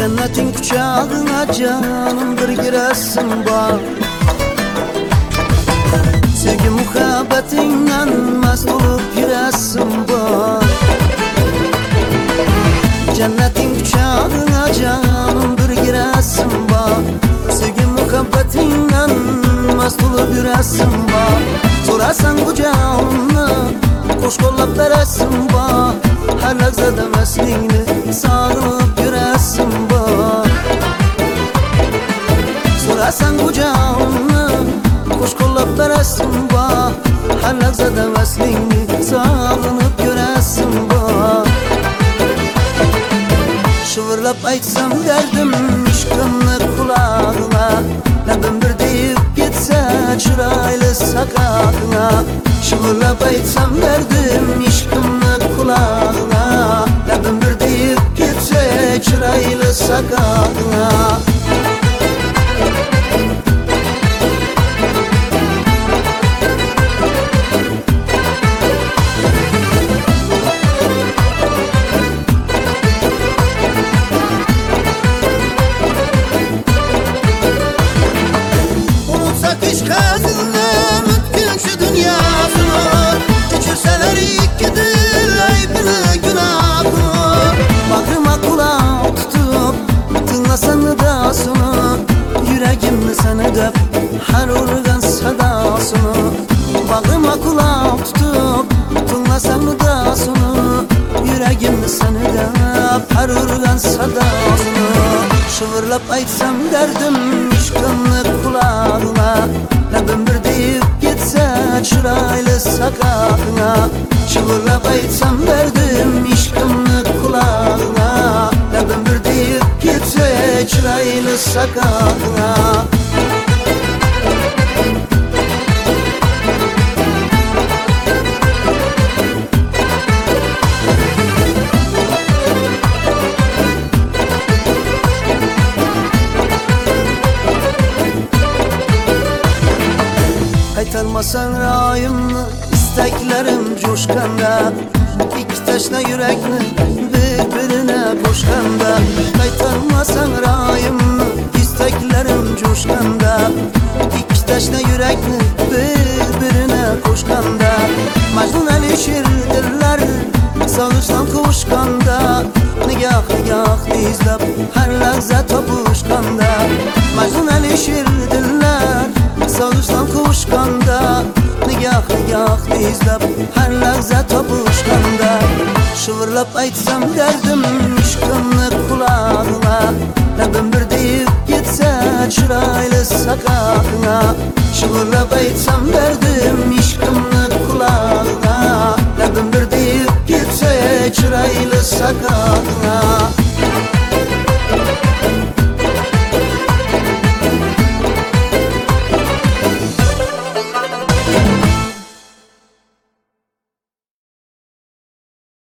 Cennetin kucağına canımdır giresin bak. Sevgi muhabbetinle mest olup giresin bak. Cennetin kucağına canımdır giresin bak. Sevgi muhabbetinle mest olup giresin bak. Sorasan kucağına koş kollap veresin bak. Her lahzada mesliğini sarılıp giresin bak. Sorasan kucağına koş kollap veresin bak. Her lahzada mesliğini sarılıp giresin bak. Şıvırlap aytsam derdim işkimni kulağına. Labim bir deyip gitse çıraylı sakağına. Şıvırlap aytsam derdim işkimni kulağına. Labim bir deyip gitse çıraylı sakağına. Hiç kadınla mümkün şu dünyasını. Geçirseler ikidir aybını günahını. Bağrıma kulak tutup dinlesen dasını. Yüreğimni sen edip her organ sadasını. Bağrıma kulak tutup dinlesen dasını. Yüreğimni sen edip her organ sadasını. Şıvırlap aytsam derdim işkimni kulağına. Labim bir deyip gitse çıraylı sakağına. Şıvırlap aytsam derdim işkimni kulağına. Labim bir deyip gitse çıraylı sakağına. Kaytarmasan rayımını isteklerim coşkanda. İki taşla yürekni birbirine koşkanda. Kaytarmasan rayımını isteklerim coşkanda. İki taşla yürekni birbirine koşkanda. Mecnun elişirdirler sağıştan kavuşkanda. Nigah nigah izlep her lahza topuşkanda. Mecnun elişirdirler sağıştan kavuşkanda. Nigah nigah izlep her lahza topuşkanda. Şıvırlap aytsam derdim işkimni kulağına. Labim bir deyip gitse çıraylı sakağına. Şıvırlap aytsam derdim işkimni kulağına. Labim bir deyip gitse çıraylı sakağına.